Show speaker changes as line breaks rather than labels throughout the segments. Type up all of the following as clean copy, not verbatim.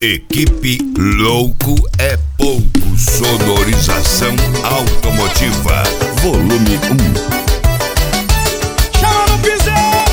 Equipe Louco é Pouco. Sonorização automotiva. Volume 1.
Chama no piseiro.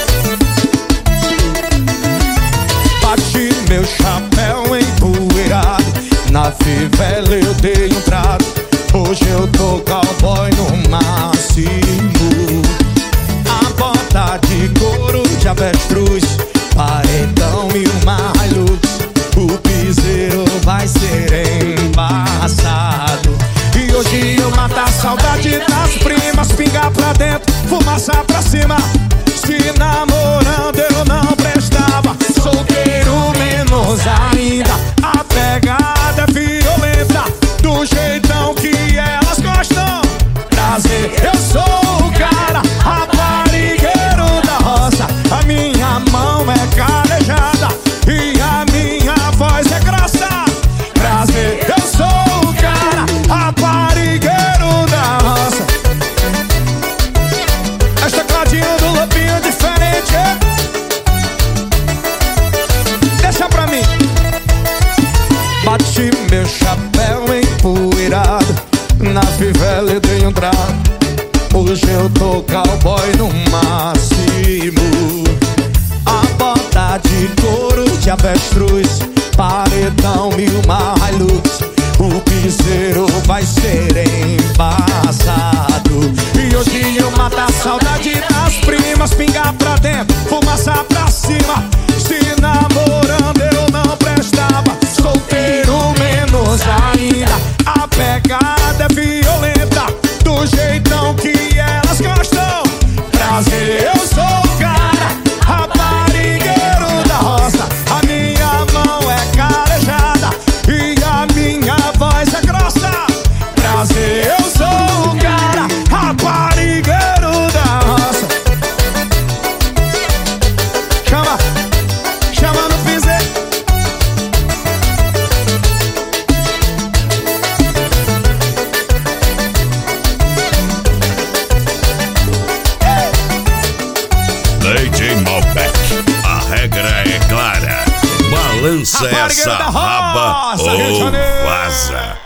Bati meu chapéu empoeirado. Na fivela eu dei um trato. Hoje eu tô cowboy no máximo. A bota de couro de avestruz, paredão e uma Hilux. O piseiro vai ser embaçado. E hoje eu mato a saudade das primas. Pingar pra dentro, fumaça pra cima. Se namorando eu não prestava. Solteiro menos ainda. A pegada é violenta, do jeitão que elas gostam. Prazer, eu sou o cara, raparigueiro da roça. A minha mão é calejada e a minha voz é grossa. Prazer, eu sou o cara, raparigueiro da roça. É tecladinho do Lobinho diferente. Deixa pra mim. Bati meu chapéu empoeirado. Na fivela eu dei um trato. Hoje eu tô cowboy no máximo. A bota de couro de avestruz, paredão e uma Hilux. O piseiro vai ser embaçado. E hoje eu mato a saudade das primas. Pingar pra dentro, fumaça pra cima. Se namorando eu não prestava. Solteiro menos ainda. A pegada é violenta, do jeitão que elas gostam. Prazer, eu sou o cara, raparigueiro da roça. A minha mão é calejada e a minha voz é grossa. Prazer, eu sou o cara, raparigueiro da roça. Chama, chama no piseiro.
DJ Malbec, a regra é clara. Balança essa raba ou vaza.